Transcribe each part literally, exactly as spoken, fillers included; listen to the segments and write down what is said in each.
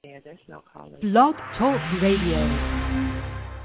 Yeah, there's no callers. Blog Talk Radio.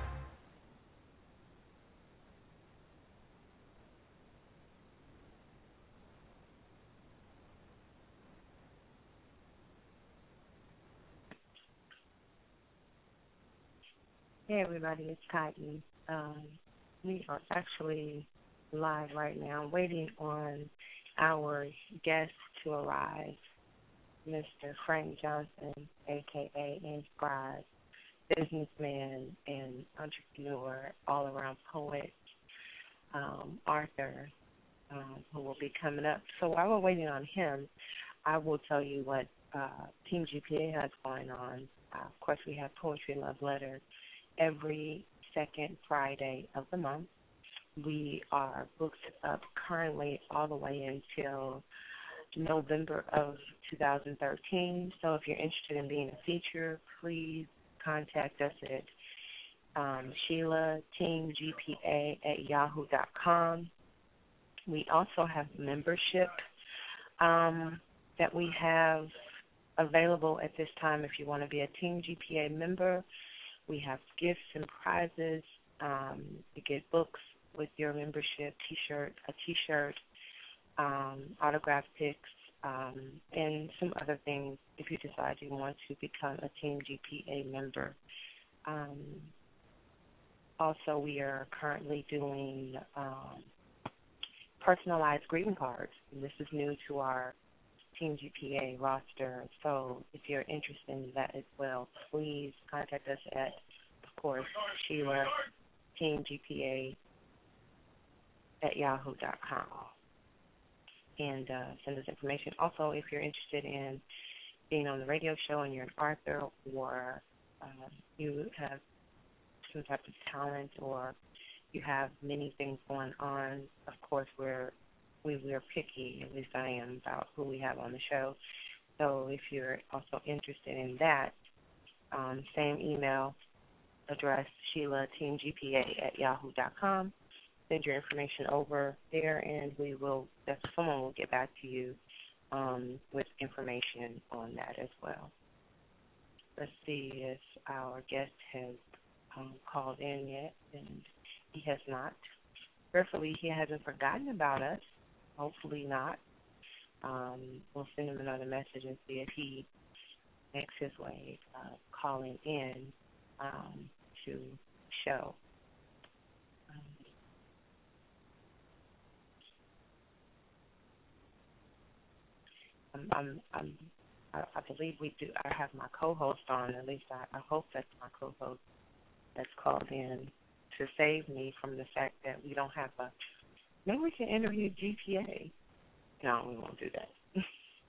Hey everybody, it's Cotton. Um, we are actually live right now, waiting on our guest to arrive, Mister Frank Johnson, aka Inscribed, businessman and entrepreneur, all-around poet, um, author, um, who will be coming up. So while we're waiting on him, I will tell you what uh, Team G P A has going on. Uh, of course, we have Poetry Love Letters every second Friday of the month. We are booked up currently all the way until November of two thousand thirteen. So if you're interested in being a feature, please contact us at um, Sheila Team G P A at yahoo dot com. We also have membership um, that we have available at this time if you want to be a Team G P A member. We have gifts and prizes. Um, you get books with your membership, T-shirt, a T-shirt, um, autograph pics, um, and some other things if you decide you want to become a Team G P A member. Um, also, we are currently doing um, personalized greeting cards. And this is new to our Team G P A roster. So if you're interested in that as well, please contact us at, of course, Sheila Team G P A at yahoo dot com and uh, send us information. Also, if you're interested in being on the radio show and you're an author or uh, you have some type of talent or you have many things going on, of course, we're We, we're picky, at least I am, about who we have on the show. So if you're also interested in that, um, same email address, Sheila Team G P A at yahoo dot com. Send your information over there, and we will, someone will get back to you um, with information on that as well. Let's see if our guest has um, called in yet, and he has not. Prayerfully, he hasn't forgotten about us. Hopefully not. Um, we'll send him another message and see if he makes his way uh, calling in um, to show. Um, I'm, I'm, I'm, I, I believe we do. I have my co-host on. At least I, I hope that's my co-host that's called in to save me from the fact that we don't have a. Maybe we can interview G P A. No, we won't do that.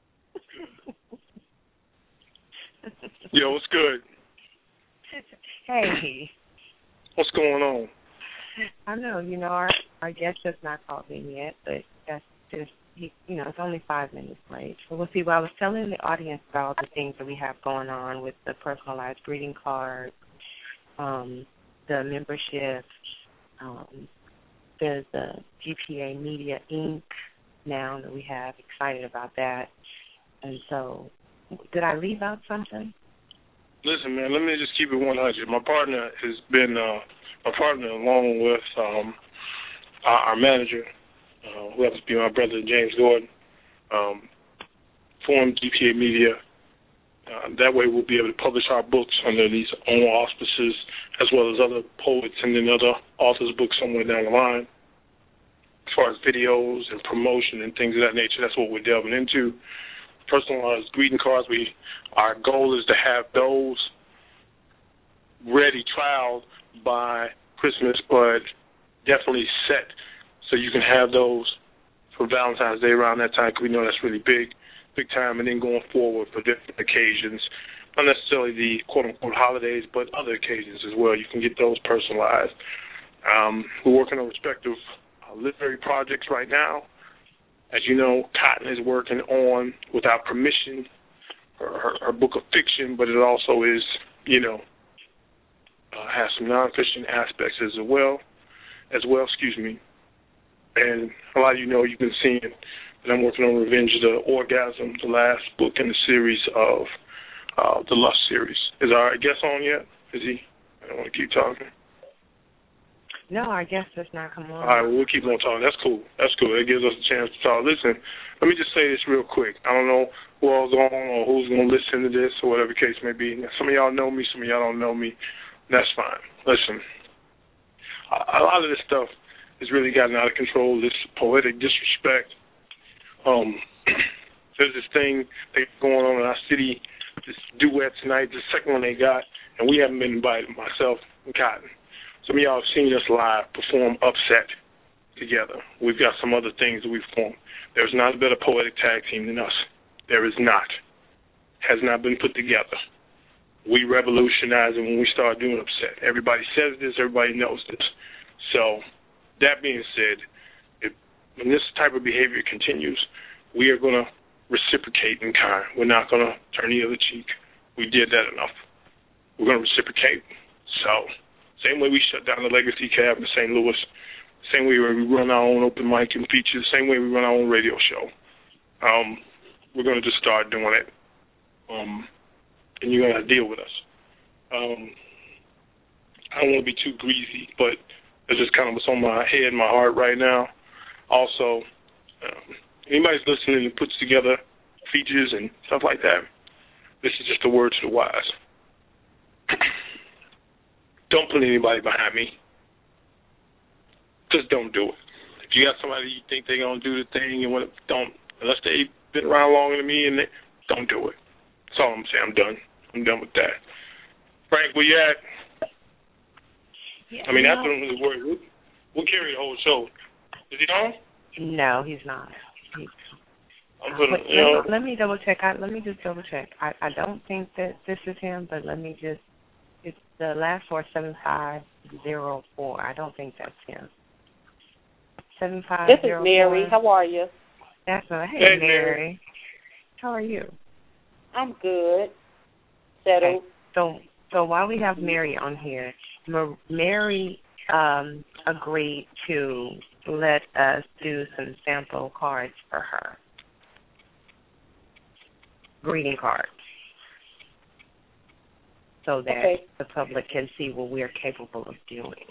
Yo, what's good? Hey. What's going on? I know, you know, our, our guest has not called in yet, but that's just, he, you know, it's only five minutes late. So we'll see. Well, I was telling the audience about all the things that we have going on with the personalized greeting cards, um, the membership, um, there's the G P A Media Incorporated now that we have. Excited about that. And so, did I leave out something? Listen, man, let me just keep it one hundred. My partner has been, uh, my partner along with um, our, our manager, uh, who happens to be my brother, James Gordon, um, formed G P A Media. Uh, that way we'll be able to publish our books under these own auspices, as well as other poets and then other authors' books somewhere down the line. As far as videos and promotion and things of that nature, that's what we're delving into. Personalized greeting cards, we our goal is to have those ready, trialed by Christmas, but definitely set so you can have those for Valentine's Day around that time, because we know that's really big, big time, and then going forward for different occasions, not necessarily the quote-unquote holidays, but other occasions as well. You can get those personalized. Um, we're working on respective uh, literary projects right now. As you know, Cotton is working on, without permission, her, her, her book of fiction, but it also is, you know, uh, has some non-fiction aspects as well, as well, excuse me. And a lot of you know, you've been seeing that I'm working on Revenge of the Orgasm, the last book in the series of uh, the Lust series. Is our guest on yet? Is he? I don't want to keep talking. No, our guest does not come on. All right, well, we'll keep on talking. That's cool. That's cool. It gives us a chance to talk. Listen, let me just say this real quick. I don't know who all's on or who's going to listen to this or whatever the case may be. Some of y'all know me. Some of y'all don't know me. That's fine. Listen, a, a lot of this stuff has really gotten out of control, this poetic disrespect. Um, there's this thing that's going on in our city, this duet tonight, the second one they got, and we haven't been invited, myself and Cotton. Some of y'all have seen us live perform Upset together. We've got some other things that we've formed. There's not a better poetic tag team than us. There is not. Has not been put together. We revolutionize it when we start doing Upset. Everybody says this. Everybody knows this. So, that being said, if, when this type of behavior continues, we are going to reciprocate in kind. We're not going to turn the other cheek. We did that enough. We're going to reciprocate. So, same way we shut down the Legacy Cab in Saint Louis, same way we run our own open mic and features, same way we run our own radio show. Um, we're going to just start doing it, um, and you're going to deal with us. Um, I don't want to be too greasy, but it's just kind of what's on my head, my heart right now. Also, um, anybody's listening and puts together features and stuff like that, this is just a word to the wise. Don't put anybody behind me. Just don't do it. If you got somebody you think they're going to do the thing, and what, don't, unless they've been around longer than me, and they, don't do it. That's all I'm saying. I'm done. I'm done with that. Frank, where you at? Yeah, I mean, no. after the word, we'll, we'll carry the whole show. Is he on? No, he's not. He's, I'm putting, uh, you know, let, let me double check. I, let me just double check. I, I don't think that this is him, but let me just. It's the last four, seven five zero four. I don't think that's him. Seven five This zero is Mary. four. How are you? That's a hey, Hey, Mary. Mary. How are you? I'm good. Settled. Okay. So, so while we have Mary on here, Ma- Mary um, agreed to let us do some sample cards for her. Greeting cards. So that okay. the public can see what we're capable of doing.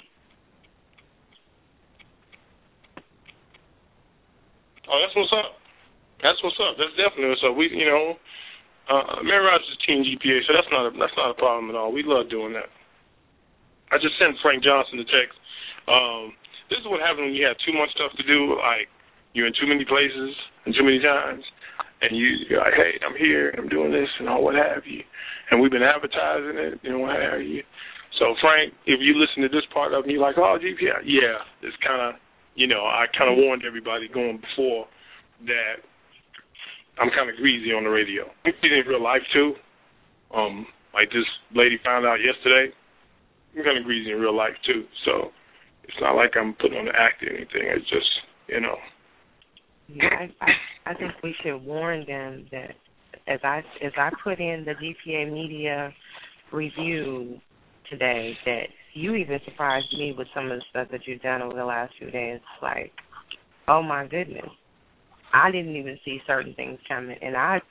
Oh, that's what's up. That's what's up. That's definitely what's up. We, you know, uh, Mary Rogers is Team G P A, so that's not a, that's not a problem at all. We love doing that. I just sent Frank Johnson the text. Um, this is what happens when you have too much stuff to do. Like you're in too many places and too many times, and you, you're like, hey, I'm here, I'm doing this, and all what have you. And we've been advertising it, you know, what have you. So, Frank, if you listen to this part of me, like, oh, G P A, yeah, it's kind of, you know, I kind of warned everybody going before that I'm kind of greasy on the radio. I'm greasy in real life, too. Um, like this lady found out yesterday, I'm kind of greasy in real life, too. So it's not like I'm putting on the act or anything. It's just, you know. Yeah, I, I, I think we should warn them that as I as I put in the G P A Media review today, that you even surprised me with some of the stuff that you've done over the last few days. Like, oh my goodness, I didn't even see certain things coming, and I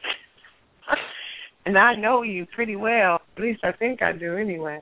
and I know you pretty well. At least I think I do, anyway.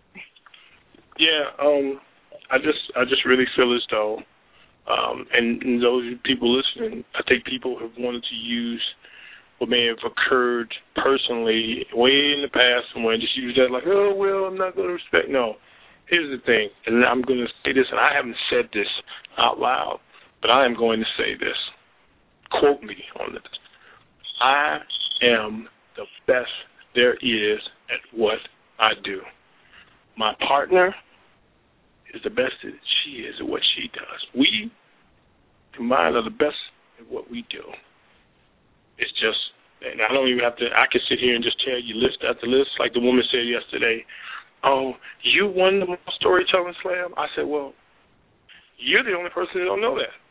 Yeah, um, I just I just really feel as though, um, and, and those people listening, I think people have wanted to use what may have occurred personally way in the past and when just use that like, oh, well, I'm not going to respect. No. Here's the thing, and I'm going to say this, and I haven't said this out loud, but I am going to say this. Quote me on this. I am the best there is at what I do. My partner is the best that she is at what she does. We combined are the best at what we do. It's just, and I don't even have to, I can sit here and just tell you list after list, like the woman said yesterday, oh, you won the storytelling slam? I said, well, you're the only person that don't know that.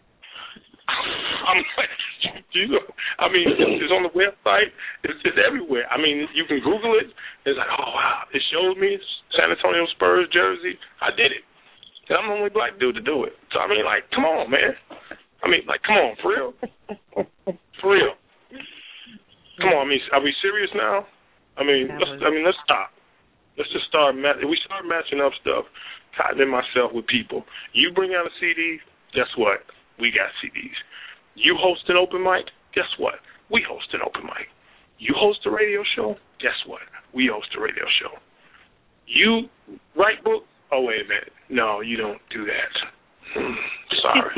I'm like, you know, I mean, it's on the website. It's, it's everywhere. I mean, you can Google it. It's like, oh, wow, it shows me San Antonio Spurs jersey. I did it. And I'm the only black dude to do it. So, I mean, like, come on, man. I mean, like, come on, for real? For real. Come on, I mean, are we serious now? I mean, That let's, was- I mean, let's stop. Let's just start. Ma- we start matching up stuff, Cotton and myself with people. You bring out a C D, guess what? We got C Ds. You host an open mic, guess what? We host an open mic. You host a radio show, guess what? We host a radio show. You write books? Oh, wait a minute. No, you don't do that. Hmm, sorry.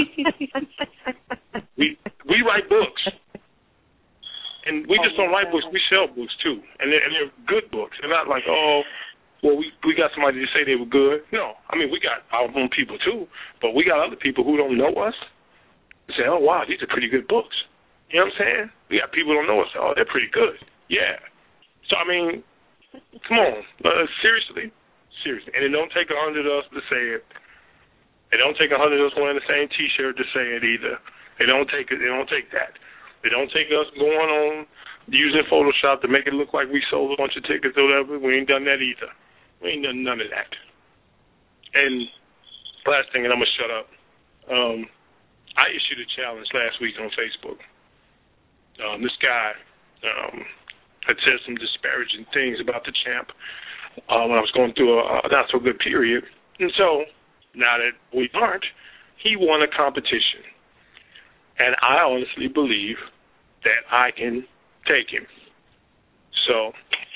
we we write books. And we just don't write books. We sell books, too. And they're, and they're good books. They're not like, oh, well, we we got somebody to say they were good. No. I mean, we got our own people, too. But we got other people who don't know us and say, oh, wow, these are pretty good books. You know what I'm saying? We got people who don't know us. Oh, they're pretty good. Yeah. So, I mean, come on. Uh, seriously? Seriously. And it don't take a hundred of us to say it. It don't take a hundred of us wearing the same T-shirt to say it either. It don't take it. It don't take that. It don't take us going on using Photoshop to make it look like we sold a bunch of tickets or whatever. We ain't done that either. We ain't done none of that. And last thing, and I'm going to shut up. Um, I issued a challenge last week on Facebook. Um, this guy um, had said some disparaging things about the champ uh, when I was going through a, a not-so-good period. And so, now that we aren't, he won a competition. And I honestly believe that I can take him. So,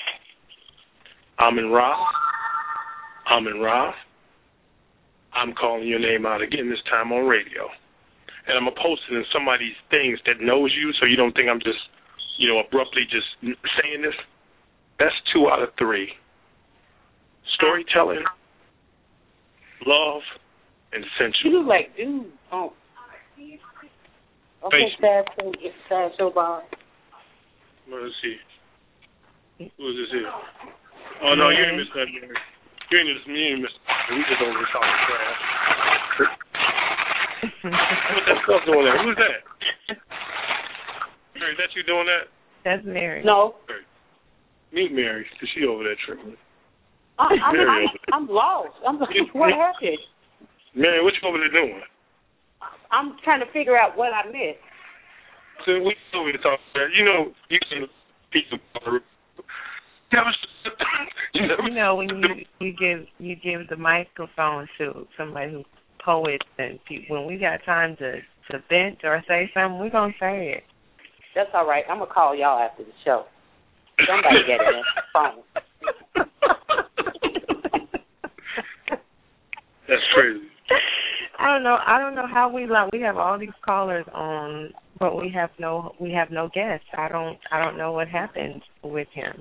Amin Ra, Amin Ra, I'm calling your name out again, this time on radio. And I'm going to post it in somebody's things that knows you so you don't think I'm just, you know, abruptly just saying this. That's two out of three. Storytelling, love, and sensual. You look like dude. Oh. Okay, sad so sad so bad. Let's see. Who is this here? Oh no, you ain't missed that, Mary. You ain't just me, ain't missed. We just over here talking trash. What's that stuff doing there? Who's that? Mary, is that you doing that? That's Mary. No. Mary. Meet Mary, cause she over there tripping. I, I'm, Mary I'm, over there. I'm lost. I'm like, what happened? Mary, what you over there doing? I'm trying to figure out what I missed. So we over here talking trash. You know, you can people. You know, when you you give you give the microphone to somebody who's poets and people, when we got time to to vent or say something, we're gonna say it. That's all right. I'm gonna call y'all after the show. Somebody get it on the phone. That's crazy. I don't know. I don't know how we like. We have all these callers on, but we have no we have no guests. I don't I don't know what happened with him.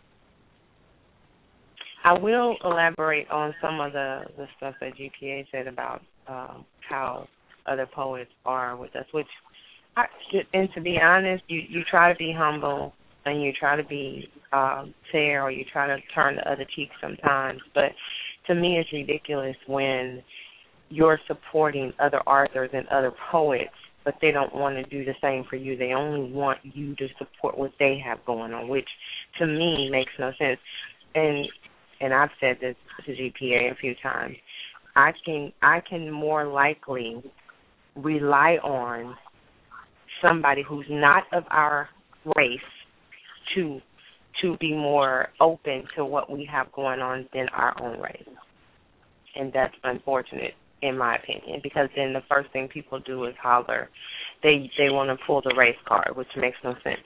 I will elaborate on some of the, the stuff that G P A said about um, how other poets are with us, which, I, and to be honest, you, you try to be humble and you try to be um, fair, or you try to turn the other cheek sometimes. But to me, it's ridiculous when you're supporting other authors and other poets, but they don't want to do the same for you. They only want you to support what they have going on, which to me makes no sense. And and I've said this to G P A a few times, I can I can more likely rely on somebody who's not of our race to to be more open to what we have going on than our own race. And that's unfortunate, in my opinion, because then the first thing people do is holler. They they want to pull the race card, which makes no sense.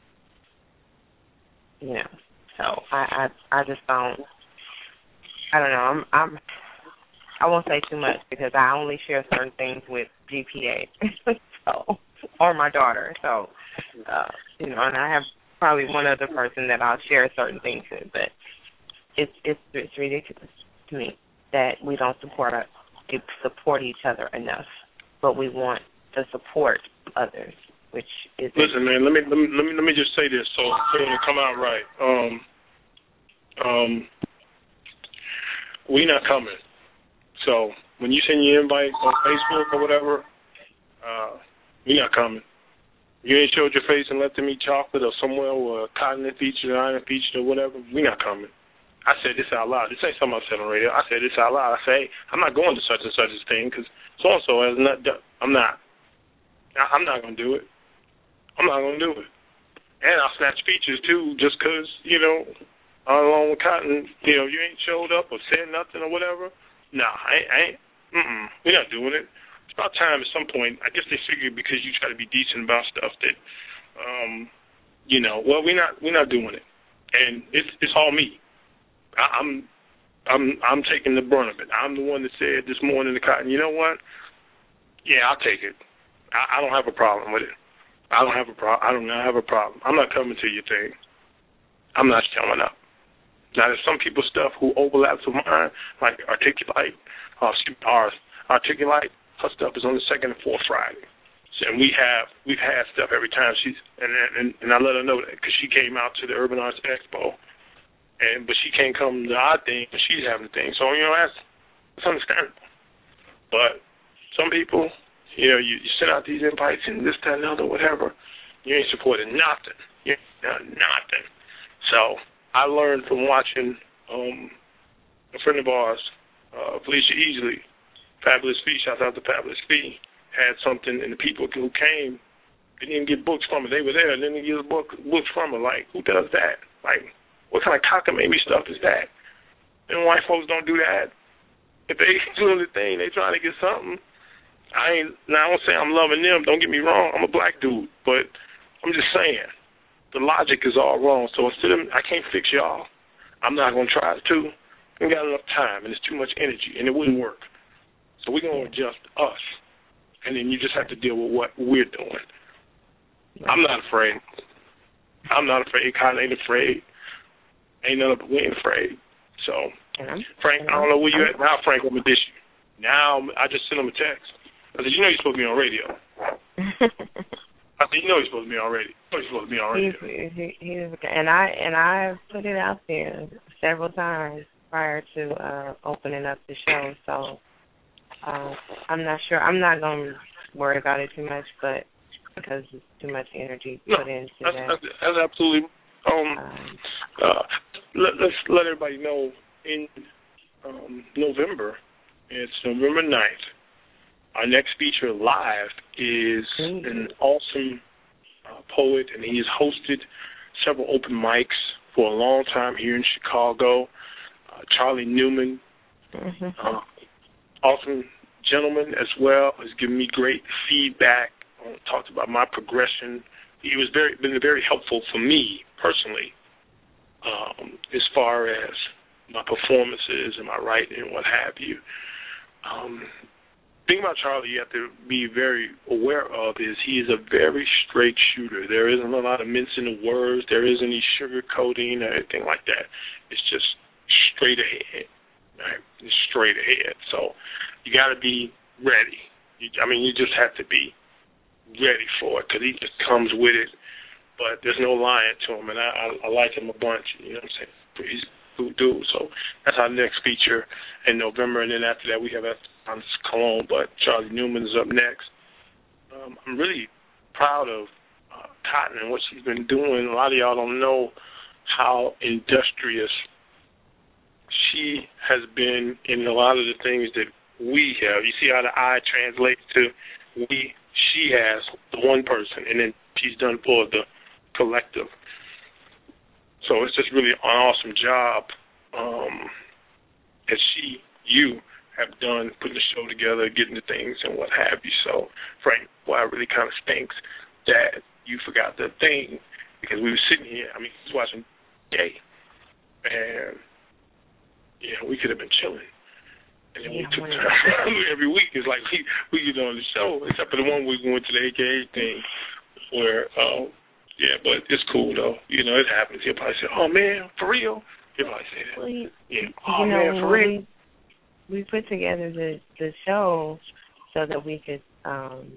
You know, so I I, I just don't. I don't know. I'm I'm I won't say too much because I only share certain things with G P A, so or my daughter. So uh, you know, and I have probably one other person that I'll share certain things with, but it's it's it's ridiculous to me that we don't support us, support each other enough, but we want to support others, which is. Listen, man. Let me let me let me let me just say this so so it'll come out right. Um, um, we not coming. So when you send your invite on Facebook or whatever, uh, we not coming. You ain't showed your face and left them eat chocolate or somewhere or cotton featured or iron featured or whatever, we not coming. I said this out loud. This ain't something I said on radio. I said this out loud. I say, hey, I'm not going to such and such a thing because so-and-so has not done. I'm not. I'm not going to do it. I'm not going to do it. And I'll snatch features, too, just because, you know, along with Cotton, you know, you ain't showed up or said nothing or whatever. Nah, I ain't, I ain't mm-mm, we're not doing it. It's about time at some point. I guess they figured because you try to be decent about stuff that, um, you know, well, we're not, we're not doing it. And it's it's all me. I, I'm I'm I'm taking the brunt of it. I'm the one that said this morning to Cotton, you know what? Yeah, I'll take it. I, I don't have a problem with it. I don't have a problem. I do not have a problem. I'm not coming to your thing. I'm not showing up. Now, there's some people's stuff who overlaps with mine, like Articulate, uh, ours. Articulate, her stuff is on the second and fourth Friday. So, and we have, we've had stuff every time she's, and and, and I let her know that because she came out to the Urban Arts Expo, and but she can't come to our thing, but she's having the thing. So, you know, that's, that's understandable. But some people, you know, you, you send out these invites and this, that, and other, whatever. You ain't supporting nothing. You ain't done nothing. So I learned from watching um, a friend of ours, uh, Felicia Easley, Fabulous Fee, shout out to Fabulous Fee, had something, and the people who came, they didn't get books from her. They were there, and then they get book, books from her. Like, who does that? Like, what kind of cockamamie stuff is that? And white folks don't do that. If they doing the thing, they trying to get something. I ain't, now I don't say I'm loving them, don't get me wrong, I'm a black dude, but I'm just saying, the logic is all wrong, so instead of, I can't fix y'all, I'm not going to try to, I ain't got enough time, and it's too much energy, and it wouldn't work, so we're going to adjust us, and then you just have to deal with what we're doing. I'm not afraid, I'm not afraid, Cotton ain't afraid, ain't none of, we ain't afraid, so, Frank, I don't know where you at now, Frank, I'm going to dish you. Now, I just sent him a text. I said, you know you're supposed to be on radio. I said, you know you're supposed to be on radio. You know you're supposed to be on radio. He's, he, he's, and I and I put it out there several times prior to uh, opening up the show. So uh, I'm not sure. I'm not going to worry about it too much, but because it's too much energy no, put into that's, that. That's, that's absolutely. Um, um, uh, let, let's let everybody know in um, November. It's November ninth. Our next feature live is an awesome uh, poet, and he has hosted several open mics for a long time here in Chicago. Uh, Charlie Newman, mm-hmm. uh, awesome gentleman as well, has given me great feedback. Uh, talked about my progression. He was very been very helpful for me personally, um, as far as my performances and my writing and what have you. Um, The thing about Charlie you have to be very aware of is he is a very straight shooter. There isn't a lot of mincing of words. There isn't any sugarcoating or anything like that. It's just straight ahead, right? It's straight ahead. So you got to be ready. You, I mean, you just have to be ready for it because he just comes with it. But there's no lying to him, and I, I, I like him a bunch. You know what I'm saying? He's a good dude. So that's our next feature in November, and then after that we have on Cologne, but Charlie Newman is up next. Um, I'm really proud of uh, Cotton and what she's been doing. A lot of y'all don't know how industrious she has been in a lot of the things that we have. You see how the I translates to we, she has the one person, and then she's done for the collective. So it's just really an awesome job um, as she, you, have done putting the show together, getting the things and what have you. So, Frank, well, it really kind of stinks that you forgot the thing because we were sitting here, I mean, he was watching Gay, and, yeah, we could have been chilling. And then yeah, we took time every week. It's like we, we get on the show, except for the one week we went to the A K A thing where, uh, yeah, but it's cool, though. You know, it happens. He'll probably say, oh, man, for real? He'll probably say that. Well, you, yeah, oh, you man, know, for real? We put together the the show so that we could, um,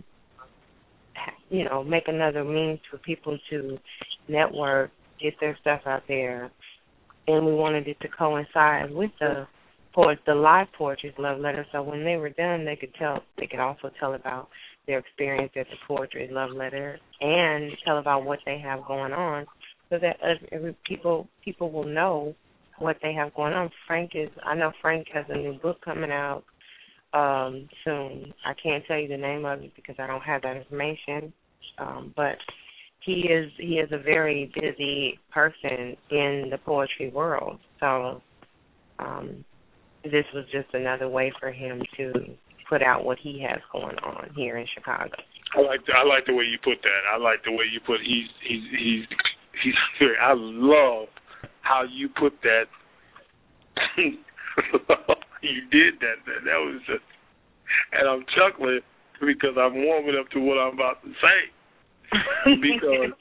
you know, make another means for people to network, get their stuff out there, and we wanted it to coincide with the poet, the live Poetry's Love Letter. So when they were done, they could tell, they could also tell about their experience at the Poetry's Love Letter and tell about what they have going on, so that every people people will know what they have going on. Frank is, I know Frank has a new book coming out um, soon. I can't tell you the name of it because I don't have that information, um, but he is he is a very busy person in the poetry world. So um, this was just another way for him to put out what he has going on here in Chicago. I like the, I like the way you put that. I like the way you put he's he's he's he's very. I love how you put that. You did that. That, that was just, and I'm chuckling because I'm warming up to what I'm about to say. Because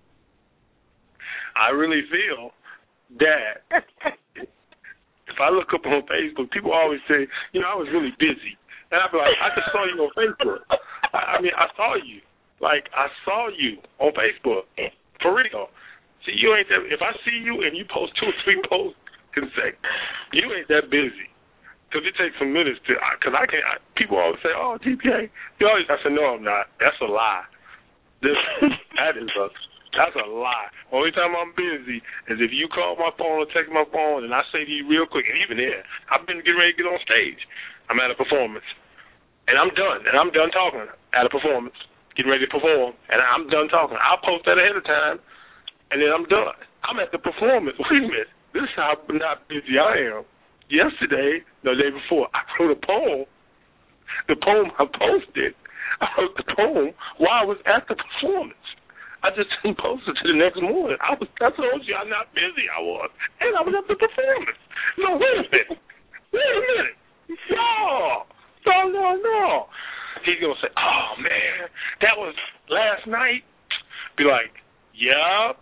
I really feel that if I look up on Facebook, people always say, you know, I was really busy. And I'd be like, I just saw you on Facebook. I, I mean, I saw you. Like, I saw you on Facebook. For real. See, you ain't that, if I see you and you post two or three posts consecutive, you ain't that busy. Because it takes some minutes to, because I can't, I, people always say, oh, T P A. You always, I said, no, I'm not. That's a lie. This, that is a, that's a lie. Only time I'm busy is if you call my phone or text my phone and I say to you real quick, and even there, I've been getting ready to get on stage. I'm at a performance, and I'm done, and I'm done talking at a performance, getting ready to perform, and I'm done talking. I'll post that ahead of time, and then I'm done. I'm at the performance. Wait a minute. This is how not busy I am. Yesterday, the day before, I wrote a poem. The poem I posted, I wrote the poem while I was at the performance. I just didn't post it to the next morning. I was, I told you how not busy I was, and I was at the performance. No, wait a minute. Wait a minute. No, no, no, no. He's going to say, oh, man, that was last night. Be like, yup.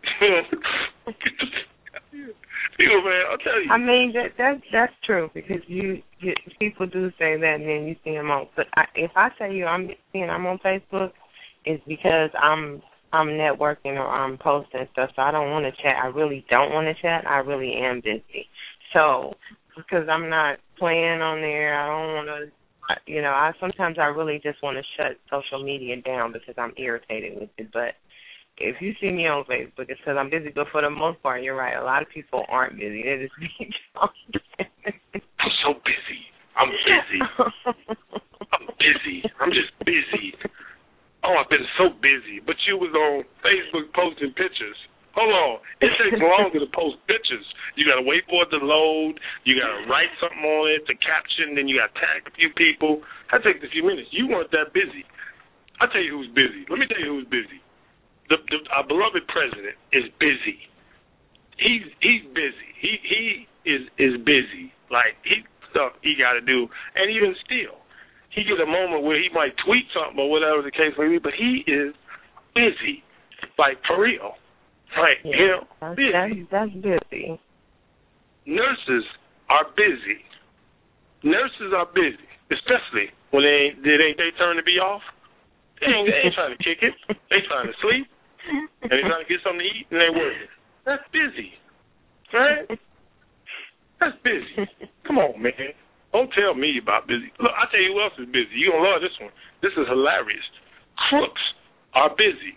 You know, man, I'll tell you. I mean, that, that that's true because you, you people do say that and then you see them on. But I, if I say you, I'm seeing I'm on Facebook, it's because I'm I'm networking or I'm posting stuff. So I don't want to chat. I really don't want to chat. I really am busy. So because I'm not playing on there, I don't want to. You know, I sometimes I really just want to shut social media down because I'm irritated with it. But if you see me on Facebook, it's because I'm busy. But for the most part, you're right. A lot of people aren't busy. They're just being I'm so busy. I'm busy. I'm busy. I'm just busy. Oh, I've been so busy. But you was on Facebook posting pictures. Hold on. It takes longer to post pictures. You got to wait for it to load. You got to write something on it to caption. Then you got to tag a few people. That takes a few minutes. You weren't that busy. I'll tell you who's busy. Let me tell you who's busy. The, the, our beloved president is busy. He's he's busy. He he is is busy. Like he stuff he got to do, and even still, he get a moment where he might tweet something or whatever the case may be. But he is busy, like for real. Like yeah, you know, that's, busy. That's, that's busy. Nurses are busy. Nurses are busy, especially when they ain't they ain't they turn to be off. They ain't, they ain't trying to kick it. They trying to sleep. And they trying to get something to eat and they working. That's busy. Right? That's busy. Come on, man. Don't tell me about busy. Look, I'll tell you who else is busy. You're going to love this one. This is hilarious. Crooks are busy.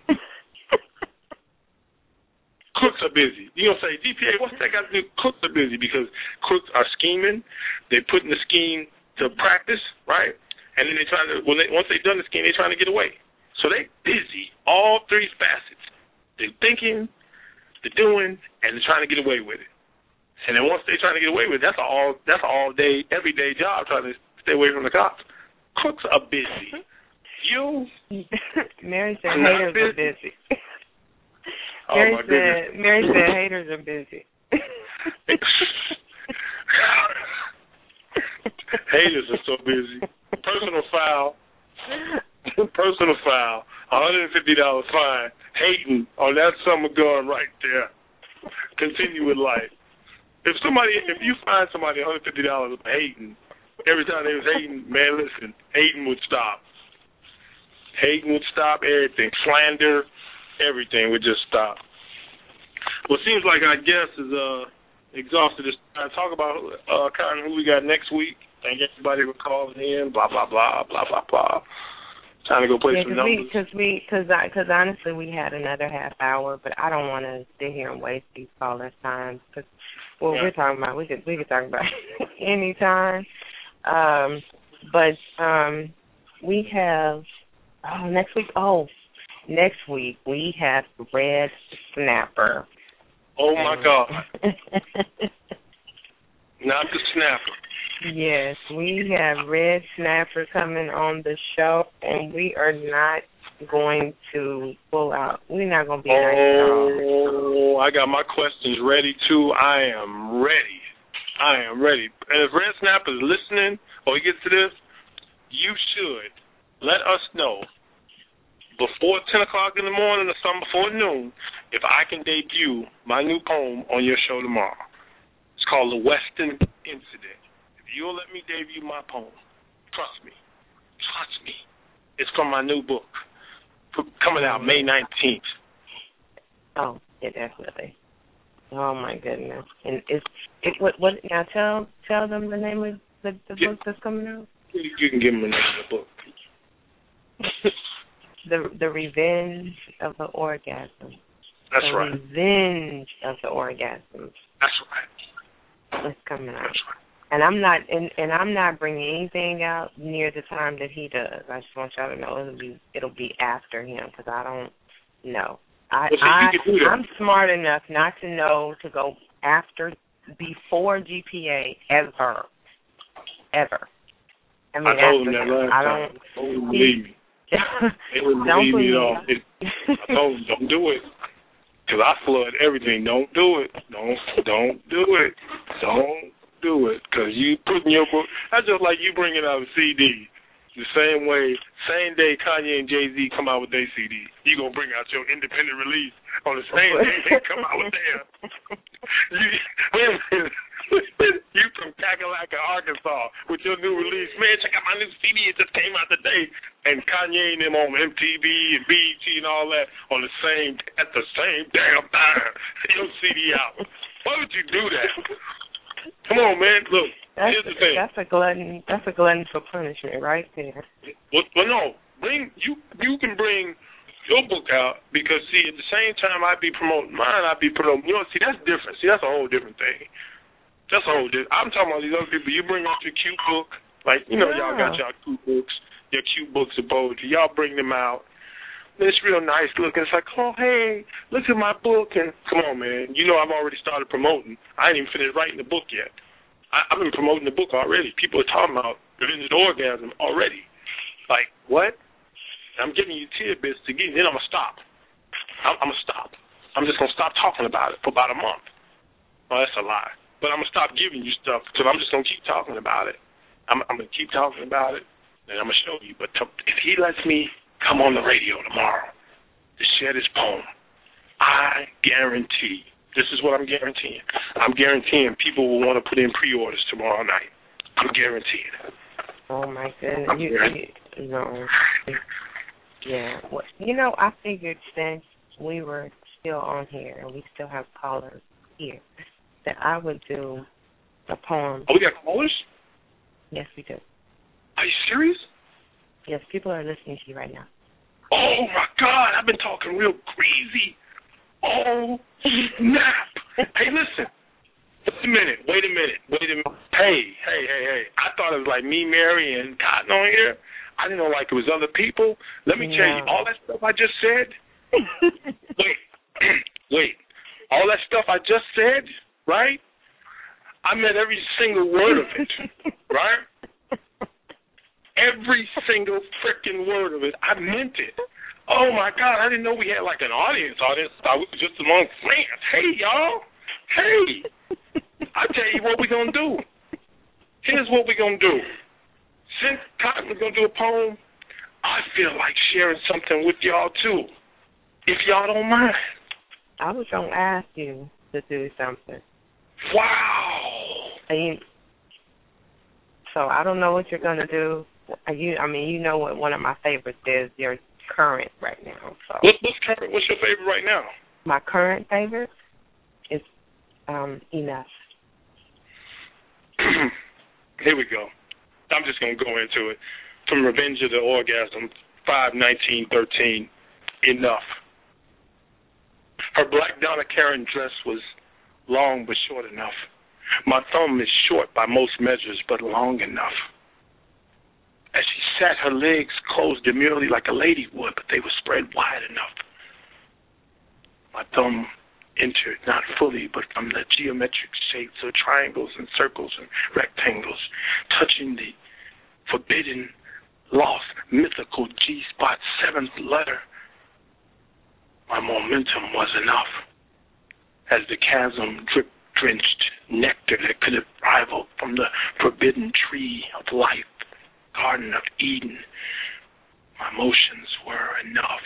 Crooks are busy. You're going to say, D P A, what's that got to do? Crooks are busy because crooks are scheming. They're putting the scheme to practice, right? And then they try to, when they, once they've done the scheme, they're trying to get away. So they're busy, all three facets. They're thinking, they're doing, and they're trying to get away with it. And then once they're trying to get away with it, that's all that's all day, everyday job trying to stay away from the cops. Crooks are busy. You Mary said haters busy. are busy. Oh, Mary my said goodness. Mary said haters are busy. Haters are so busy. Personal foul. Personal foul. one hundred fifty dollars fine. Hating on that summer gun right there. Continue with life. If somebody, if you find somebody one hundred fifty dollars hating, every time they was hating, man, listen, hating would stop. Hating would stop everything. Slander, everything would just stop. Well, it seems like our guest is uh, exhausted. This time. Talk about uh, kind of who we got next week. Thank everybody for calling in. Blah blah blah blah blah blah. Trying to go play yeah, some cause numbers. Because we, because we, because honestly, we had another half hour, but I don't want to sit here and waste these callers' time. Because what yeah. we're talking about, we could we could talk about any time. Um, but um, we have oh next week. Oh, next week we have Red Snapper. Oh, my God. Not the Snapper. Yes, we have Red Snapper coming on the show, and we are not going to pull out. We're not going to be nice at all. Oh, I got my questions ready, too. I am ready. I am ready. And if Red Snapper is listening or he gets to this, you should let us know before ten o'clock in the morning or something before noon if I can debut my new poem on your show tomorrow. It's called The Western Incident. If you'll let me debut my poem, trust me, trust me, it's from my new book, coming out May nineteenth. Oh, yeah, definitely. Oh, my goodness. And it's, it, what, what, now tell tell them the name of the, the yeah. book that's coming out. You can give them the name of the book. the The Revenge of the Orgasm. That's the right. Revenge of the Orgasm. That's right. It's coming out. That's right. And I'm not, and, and I'm not bringing anything out near the time that he does. I just want y'all to know it'll be, it'll be after him because I don't know. I, well, see, I you can do that. I'm smart enough not to know to go after, before G P A ever, ever. I mean, I told him after that him. last I time. don't. They wouldn't believe me. They wouldn't don't believe me at all. believe. It, I told them, don't do it. Because I flood everything. Don't do it. Don't, don't do it. Don't do it. Because you putting your book, that's just like you bringing out a C D. The same way, same day Kanye and Jay-Z come out with their C D, you going to bring out your independent release on the same day they come out with theirs. you, you from Kakalaka, Arkansas, with your new release. Man, check out my new C D. It just came out today. And Kanye and them on M T V and B E T and all that on the same, at the same damn time. Your C D out. Why would you do that? Come on, man. Look, that's, here's the thing. That's a glutton. That's a glutton for punishment, right there. Well, well, no. Bring you. You can bring your book out because see, at the same time I be promoting mine, I be promoting. You know, see, that's different. See, that's a whole different thing. That's a whole different. I'm talking about these other people. You bring out your cute book, like you know, yeah. y'all got y'all cute books, your cute books of poetry. Y'all bring them out. It's real nice looking. It's like, oh, hey, look at my book. And come on, man. You know I've already started promoting. I ain't even finished writing the book yet. I, I've been promoting the book already. People are talking about Revenge of the Orgasm already. Like, what? I'm giving you tidbits to get, then I'm going to stop. I'm, I'm going to stop. I'm just going to stop talking about it for about a month. Oh, that's a lie. But I'm going to stop giving you stuff because I'm just going to keep talking about it. I'm, I'm going to keep talking about it, and I'm going to show you. But to, if he lets me come on the radio tomorrow to share this poem, I guarantee, this is what I'm guaranteeing. I'm guaranteeing people will want to put in pre-orders tomorrow night. I'm guaranteeing it. Oh, my goodness. You, you, no. Yeah. Well, you know, I figured since we were still on here and we still have callers here that I would do a poem. Oh, we got callers? Yes, we do. Are you serious? Yes, people are listening to you right now. Oh, my God. I've been talking real crazy. Oh, snap. Hey, listen. Wait a minute. Wait a minute. Wait a minute. Hey, hey, hey, hey. I thought it was like me, Mary, and Cotton on here. I didn't know like it was other people. Let me no. tell you, all that stuff I just said. wait. Wait. All that stuff I just said, right? I meant every single word of it, right? Every single freaking word of it. I meant it. Oh, my God. I didn't know we had, like, an audience audience. I thought we were just among friends. Hey, y'all. Hey. I tell you what we're going to do. Here's what we're going to do. Since Cotton's going to do a poem, I feel like sharing something with y'all, too, if y'all don't mind. I was going to ask you to do something. Wow. You, so I don't know what you're going to do. You, I mean, you know what one of my favorites is. Your current right now. So. What, what's current? What's your favorite right now? My current favorite is um, Enough. Here we go. I'm just going to go into it. From Revenge of the Orgasm, five nineteen thirteen, Enough. Her black Donna Karan dress was long but short enough. My thumb is short by most measures, but long enough. As she sat her legs closed demurely like a lady would, but they were spread wide enough. My thumb entered, not fully, but from the geometric shapes of triangles and circles and rectangles, touching the forbidden, lost, mythical G-spot seventh letter. My momentum was enough. As the chasm drip-drenched nectar that could have rivaled from the forbidden tree of life, Garden of Eden, my motions were enough.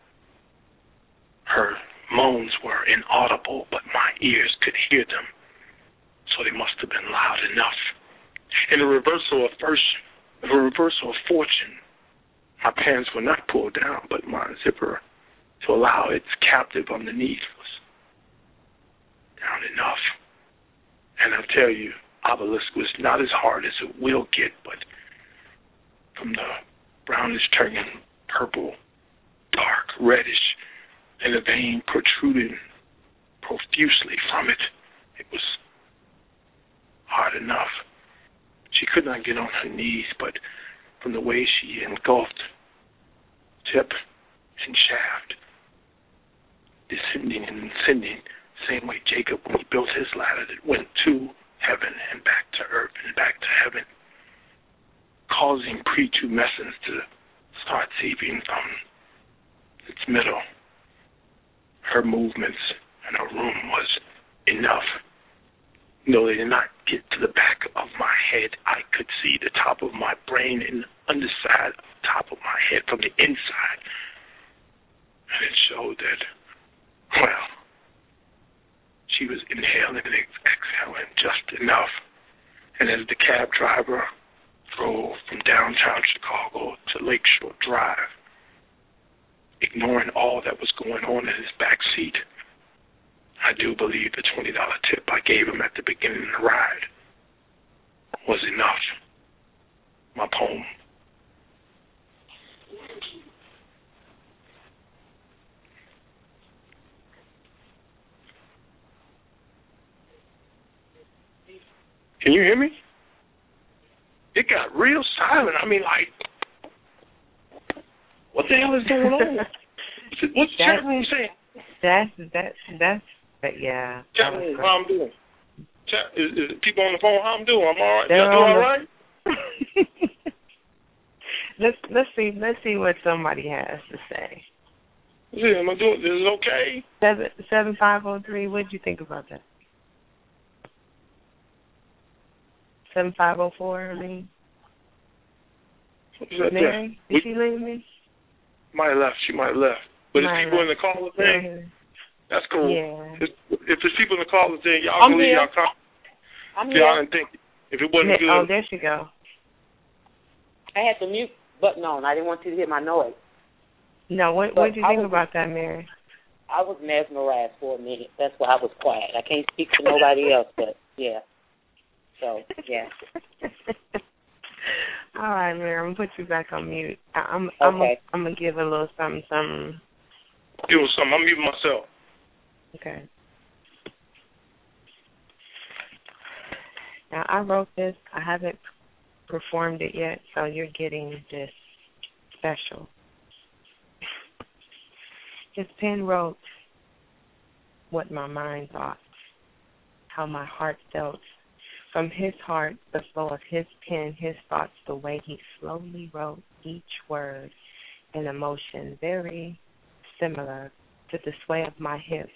Her moans were inaudible, but my ears could hear them, so they must have been loud enough. In a reversal of first, in a reversal of fortune, my pants were not pulled down, but my zipper, to allow its captive underneath, was down enough. And I'll tell you, obelisk was not as hard as it will get, but from the brownish turning purple, dark, reddish, and a vein protruding profusely from it, it was hard enough. She could not get on her knees, but from the way she engulfed tip and shaft, descending and ascending, same way Jacob, when he built his ladder that went to heaven and back to earth and back to heaven, causing pretumescence to start seeping from its middle. Her movements in her room was enough. No, they did not get to the back of my head. I could see the top of my brain and underside of the top of my head from the inside. And it showed that, well, she was inhaling and exhaling just enough. And as the cab driver drove from downtown Chicago to Lakeshore Drive, ignoring all that was going on in his back seat, I do believe the twenty dollar tip I gave him at the beginning of the ride was enough. My poem. Can you hear me? It got real silent. I mean, like, what the hell is going on? What's the chat room saying? That's, that's, that's, but yeah. Chat room, how I'm doing? Chat, is, is people on the phone, how I'm doing? I'm all right. They're Y'all doing all the... right? let's, let's see, let's see what somebody has to say. Yeah, am I doing, is it okay? Seven, seven five oh three, what did you think about that? Seven five oh four, I mean. What is that? Mary, there? did she leave me? Might have left. She might have left. But might if people left. in the caller thing, that's cool. Yeah. If, if there's people in the caller thing, y'all I'm can leave here. y'all comment. I'm Y'all here. didn't think if it wasn't good. Oh, there she go. I had the mute button on. I didn't want you to hear my noise. No, what what did you think was, about that, Mary? I was mesmerized for a minute. That's why I was quiet. I can't speak for nobody else, but yeah. So, yeah. All right, Mary, I'm going to put you back on mute. I'm okay. I'm gonna, I'm going to give a little something, something. Give us something. I'm muting myself. Okay. Now, I wrote this. I haven't performed it yet, so you're getting this special. His pen wrote what my mind thought, how my heart felt. From his heart, the flow of his pen, his thoughts, the way he slowly wrote each word in a motion very similar to the sway of my hips.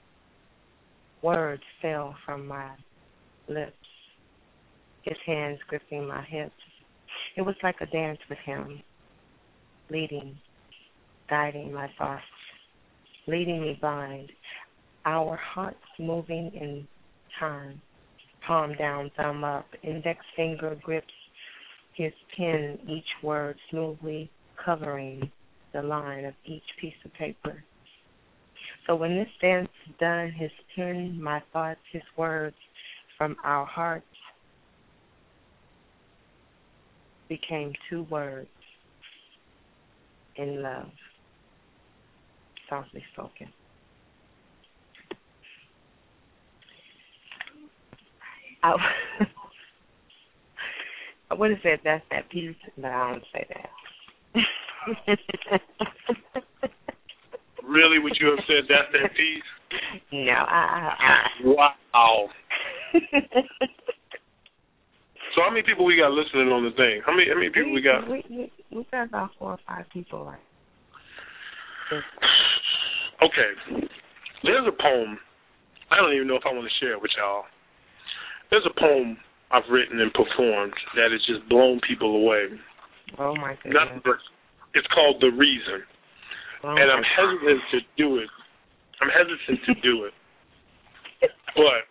Words fell from my lips, his hands gripping my hips. It was like a dance with him, leading, guiding my thoughts, leading me blind, our hearts moving in time. Palm down, thumb up, index finger grips his pen, each word smoothly covering the line of each piece of paper. So when this dance is done, his pen, my thoughts, his words from our hearts became two words in love, softly spoken. I, what is it? That's that piece? No, I don't say that. Really? Would you have said that's that piece? No, I. I wow. So how many people we got listening on the thing? How many? How many people we, we got? We, we we got about four or five people, right? Okay. There's a poem. I don't even know if I want to share it with y'all. There's a poem I've written and performed that has just blown people away. Oh my goodness! Not, it's called The Reason, oh and I'm hesitant to do it. I'm hesitant to do it, but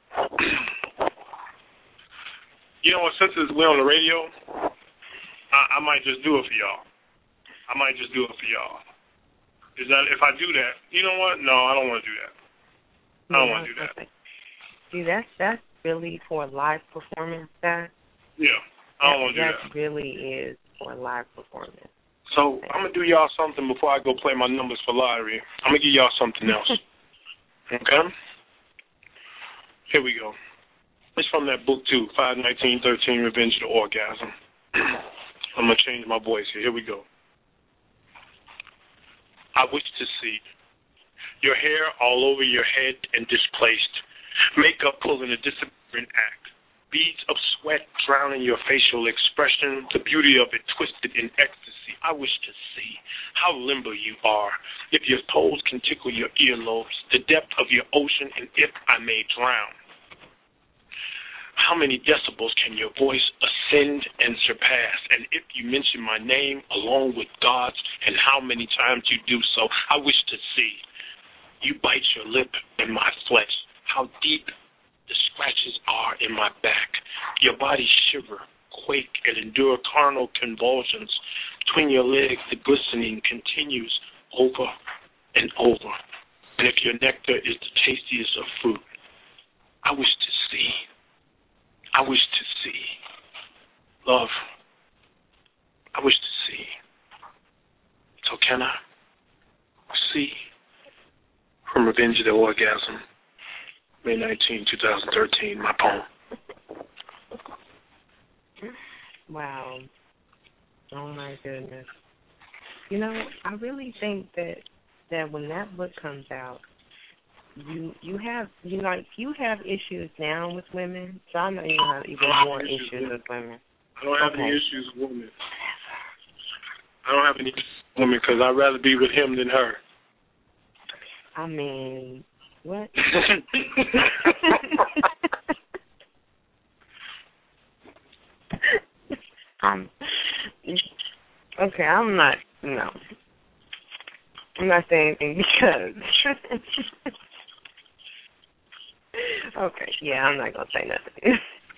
you know what? Since we're on the radio, I, I might just do it for y'all. I might just do it for y'all. Is that if I do that? You know what? No, I don't want to do that. I don't no, want to do that. See, that's that's really for a live performance. That yeah, I don't want to do that. That really is for a live performance. So I'm gonna do y'all something before I go play my numbers for lottery. I'm gonna give y'all something else. Okay. Here we go. It's from that book too, five nineteen thirteen, Revenge of the Orgasm. I'm gonna change my voice here. Here we go. I wish to see your hair all over your head and displaced, makeup pulling a disappearing act, beads of sweat drowning your facial expression, the beauty of it twisted in ecstasy. I wish to see how limber you are, if your toes can tickle your earlobes, the depth of your ocean, and if I may drown. How many decibels can your voice ascend and surpass? And if you mention my name along with God's, and how many times you do so, I wish to see you bite your lip in my flesh, how deep the scratches are in my back. Your body shiver, quake, and endure carnal convulsions. Between your legs, the glistening continues over and over. And if your nectar is the tastiest of fruit, I wish to see. I wish to see. Love, I wish to see. So can I see? From Revenge of the Orgasm, May nineteenth, twenty thirteen, my poem. Wow. Oh my goodness. You know, I really think that that when that book comes out, You you have you like you have issues now with women, so I know you have even more issues, issues with women. I don't have okay. any issues with women. I don't have any issues with women because I'd rather be with him than her. I mean, what? I'm okay. I'm not. No, I'm not saying anything because. Okay, yeah, I'm not gonna say nothing.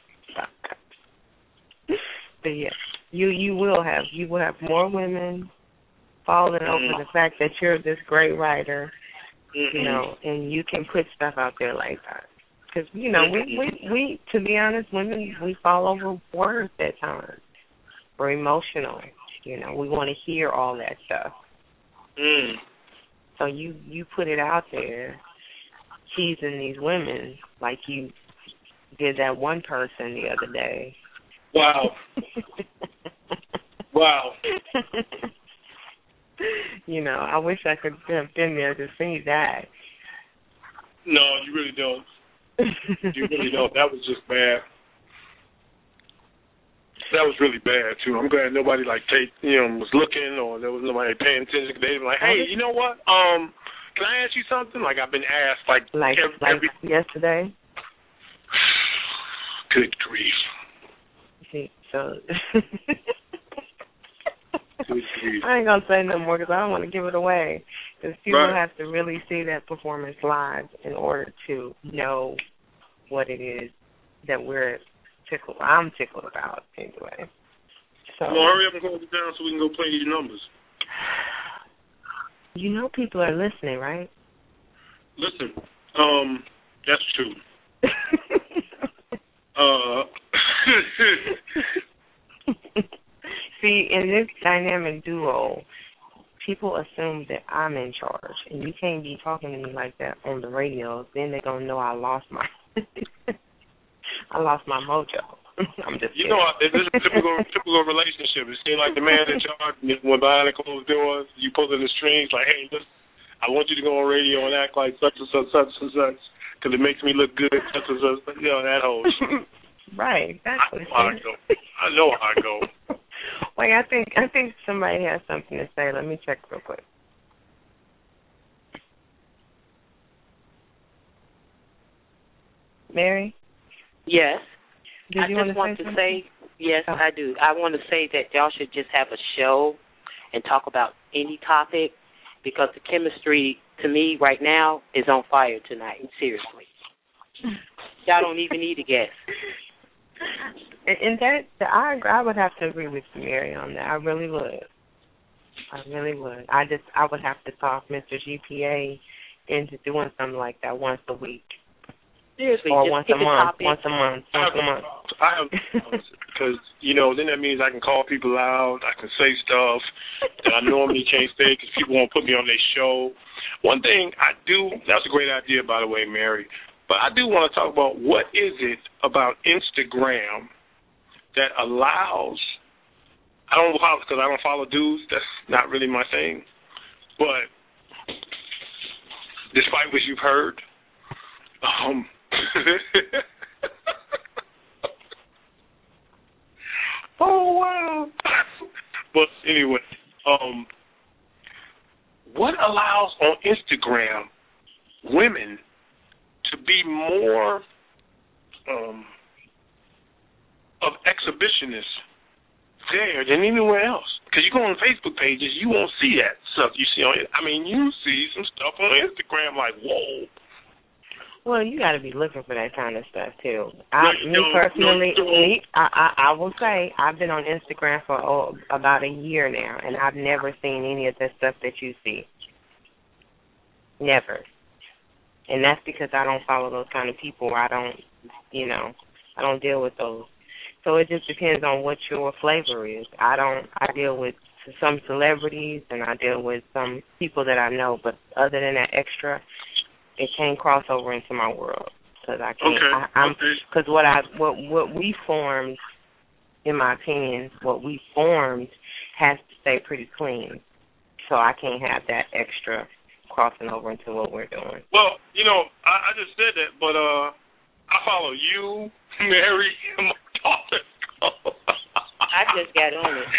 But yeah, you you will have you will have more women falling mm-hmm. over the fact that you're this great writer, mm-hmm. you know, and you can put stuff out there like that. Because you know, mm-hmm. we, we we to be honest, women we fall over words at times. We're emotional, you know. We want to hear all that stuff. Mm. So you you put it out there. Teasing these women like you did that one person the other day. Wow. Wow. You know, I wish I could have been there to see that. No, you really don't. You really don't. That was just bad. That was really bad, too. I'm glad nobody, like, take, you know, was looking or there was nobody paying attention. They were like, hey, you know what? Um... Can I ask you something? Like I've been asked, like, like, every, like every... yesterday. Good grief. See, so Good grief. I ain't gonna say no more because I don't want to give it away. Because people right. have to really see that performance live in order to know what it is that we're tickled. I'm tickled about anyway. So well, hurry up and hold it down so we can go play these numbers. You know people are listening, right? Listen, um, that's true. uh, See, in this dynamic duo, people assume that I'm in charge, and you can't be talking to me like that on the radio. Then they're gonna know I lost my, I lost my mojo. I'm just You know, this is a typical typical relationship. It seems like the man in charge when behind the closed doors, you pulling the strings like, hey, listen, I want you to go on radio and act like such and such, such and such, because it makes me look good, such and such. You know, that whole shit. Right, exactly. I know how I go. I know how I go. Wait, I think I think somebody has something to say. Let me check real quick. Mary? Yes. Did I you just want want to say, to say, yes, oh. I do. I want to say that y'all should just have a show and talk about any topic, because the chemistry, to me, right now, is on fire tonight. Seriously. Y'all don't even need a guest. And, and that, I I would have to agree with you, Mary, on that. I really would. I really would. I just, I would have to talk Mister G P A into doing something like that once a week. Seriously, or just once pick a month, topic. once a month, once a month. I have, because, you know, then that means I can call people out, I can say stuff that I normally can't say because people won't put me on their show. One thing I do, that's a great idea, by the way, Mary, but I do want to talk about what is it about Instagram that allows, I don't follow, because I don't follow dudes, that's not really my thing, but despite what you've heard, um, oh wow! But anyway, um, what allows on Instagram women to be more um, of exhibitionists there than anywhere else? Because you go on Facebook pages, you won't see that stuff you see on it. I mean, you see some stuff on Instagram like, whoa. Well, you got to be looking for that kind of stuff too. I, No, me no, personally, no, no. me, I, I, I will say I've been on Instagram for oh, about a year now, and I've never seen any of the stuff that you see. Never. And that's because I don't follow those kind of people. I don't, you know, I don't deal with those. So it just depends on what your flavor is. I don't. I deal with some celebrities, and I deal with some people that I know. But other than that extra, it can't cross over into my world because I can't. Okay. I, I'm okay. because what I what what we formed, in my opinion, what we formed has to stay pretty clean. So I can't have that extra crossing over into what we're doing. Well, you know, I, I just said that, but uh, I follow you, Mary, and my daughter. I just got on it.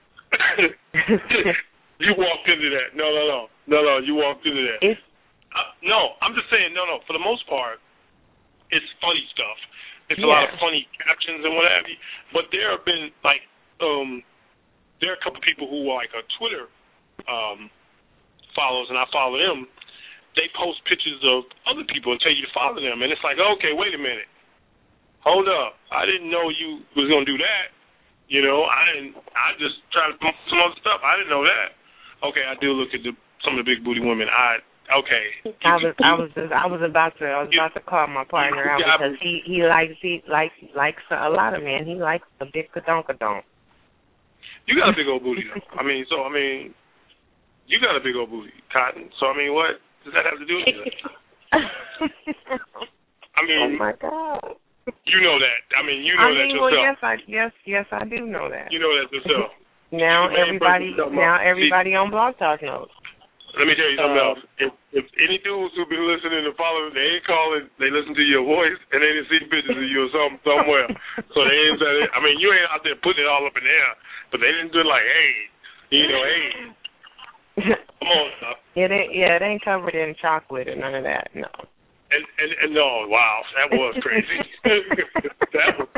You walked into that. No, no, no. No, no, you walked into that. It's, uh, no, I'm just saying, no, no. For the most part, it's funny stuff. It's a yeah. lot of funny captions and what have you. But there have been, like, um, there are a couple people who are, like, a Twitter um, follows, and I follow them. They post pictures of other people and tell you to follow them. And it's like, okay, wait a minute. Hold up. I didn't know you was going to do that. You know, I didn't, I just tried to post some other stuff. I didn't know that. Okay, I do look at the, some of the big booty women. I, okay. I was, I was, just, I was about to, I was about to call my partner out because he, he likes, he likes, likes a lot of men. He likes a big kadonk-kadonk. You got a big old booty, though. I mean, so, I mean, you got a big old booty, Cotton. So, I mean, what does that have to do with it? I mean, oh, my God. You know that. I mean, you know I mean, that yourself. Well, yes, I, yes, yes, I do know that. You know that yourself. Now everybody, now everybody See, on Blog Talk knows. Let me tell you something uh, else. If, if any dudes who've been listening and following, they ain't calling, they listen to your voice, and they didn't see pictures of you or something somewhere. So they ain't said it. I mean, you ain't out there putting it all up in the air, but they didn't do it like, hey, you know, hey. Come on, now. It ain't, yeah, it ain't covered in chocolate or none of that, no. And, and, and no, wow, that was crazy. That was.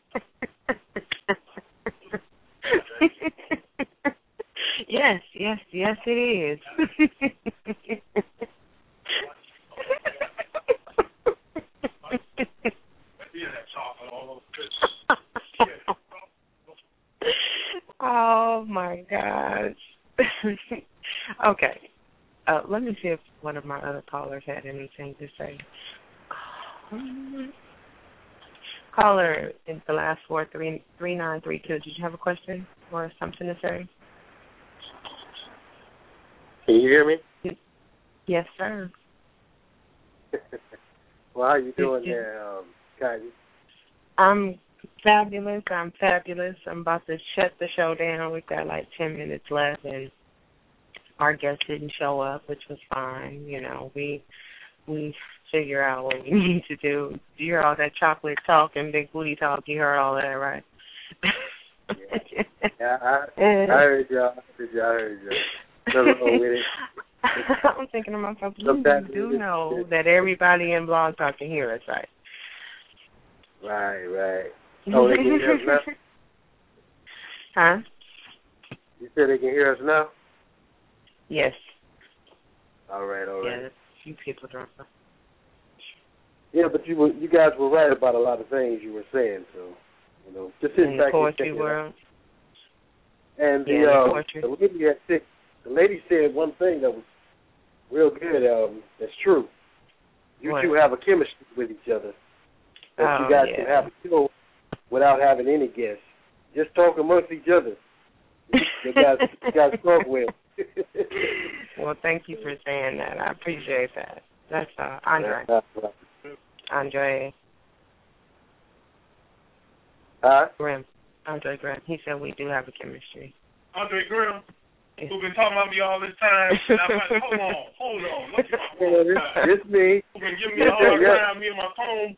Yes, yes, yes, it is. Oh my gosh. Okay. Uh, let me see if one of my other callers had anything to say. Caller, in the last four, three, three nine three two. Did you have a question or something to say? Can you hear me? Yes, sir. Well, how you doing Did you, there, um, Cotton? I'm Fabulous. I'm fabulous. I'm about to shut the show down. We've got like ten minutes left, and our guest didn't show up, which was fine. You know, we we figure out what we need to do. You hear all that chocolate talk and big booty talk? You heard all that, right? yeah, yeah I, I heard y'all. I heard y'all. I heard y'all. Nothing wrong with it. I'm thinking to myself, you do know that everybody in Blog Talk can hear us, right? Right, right. Oh, they can hear us now? Huh? You said they can hear us now? Yes. All right, all right. Yeah, you people don't know. Yeah, but you were, you guys were right about a lot of things you were saying, so, you know, just sit in back the and check poetry world. it out. And the, yeah, uh, the lady had said, the lady said one thing that was real good. Um, that's true. You what? two have a chemistry with each other. That oh, you guys yeah. can have a show without having any guests. Just talk amongst each other. You guys, you guys talk well. Well, thank you for saying that. I appreciate that. That's uh, Andre. Andre. Huh? Grimm. Andre Grimm. He said we do have a chemistry. Andre Grimm, who's been talking about me all this time. I'm like, hold on, hold on. Look at my phone. Yeah, it's me. Who's been giving me a hard time, me and my phone.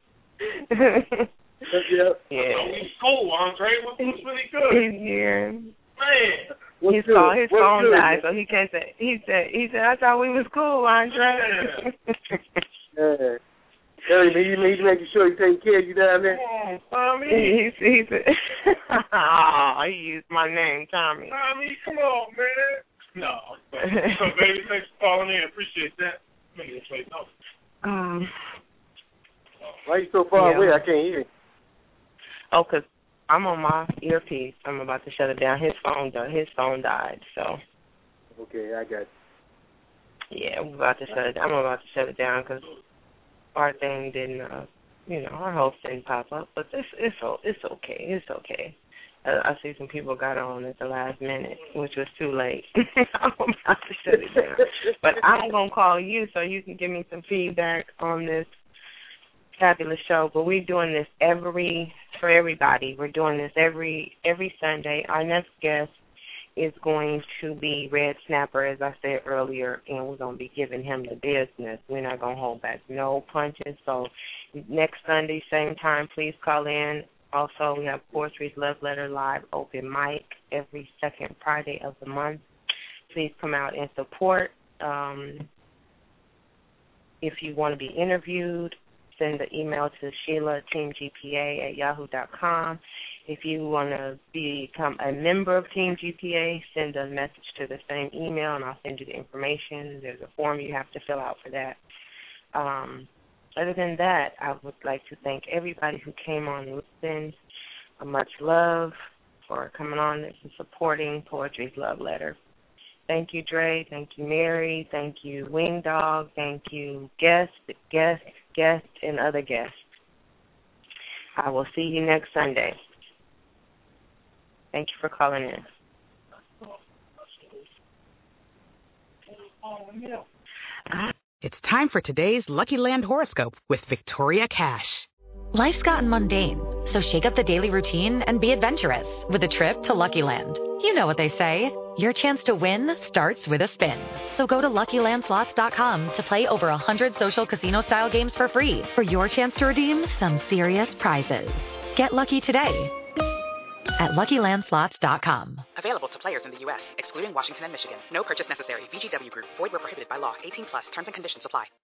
Yep. Yeah. Oh, we cool, Andre. What's really good? Yeah. Man. What's his good? phone, his What's phone good? died, so he can't say. He said, he said, I thought we was cool, Andre. Yeah. Hey, he's making sure he's taking care of you down there. Come on, Tommy. He, he said, oh, he used my name, Tommy. Tommy, come on, man. No. So, baby, thanks for calling in. Appreciate that. Make it play no. Um. Why are you so far yeah. away? I can't hear you. Oh, because I'm on my earpiece. I'm about to shut it down. His phone died. His phone died, so. Okay, I got you. Yeah, we're about to shut it down. I'm about to shut it down because our thing didn't, uh, you know, our host didn't pop up. But it's it's it's okay. It's okay. Uh, I see some people got on at the last minute, which was too late. I'm about to shut it down. But I'm going to call you so you can give me some feedback on this fabulous show. But we're doing this every, for everybody. We're doing this every every Sunday. Our next guest is going to be Red Snapper, as I said earlier, and we're going to be giving him the business. We're not going to hold back no punches. So next Sunday, same time, please call in. Also, we have Poetry's Love Letter Live open mic every second Friday of the month. Please come out and support. Um, if you want to be interviewed, send an email to Sheila Team G P A at yahoo dot com. If you want to become a member of Team G P A, send a message to the same email, and I'll send you the information. There's a form you have to fill out for that. Um, other than that, I would like to thank everybody who came on and listened. Much love for coming on and supporting Poetry's Love Letter. Thank you, Dre. Thank you, Mary. Thank you, Wing Dog. Thank you, guest, guest, guest, and other guests. I will see you next Sunday. Thank you for calling in. It's time for today's Lucky Land horoscope with Victoria Cash. Life's gotten mundane, so shake up the daily routine and be adventurous with a trip to Lucky Land. You know what they say. Your chance to win starts with a spin. So go to Lucky Land Slots dot com to play over one hundred social casino-style games for free for your chance to redeem some serious prizes. Get lucky today at Lucky Land Slots dot com. Available to players in the U S, excluding Washington and Michigan. No purchase necessary. V G W Group. Void where prohibited by law. eighteen plus. Terms and conditions apply.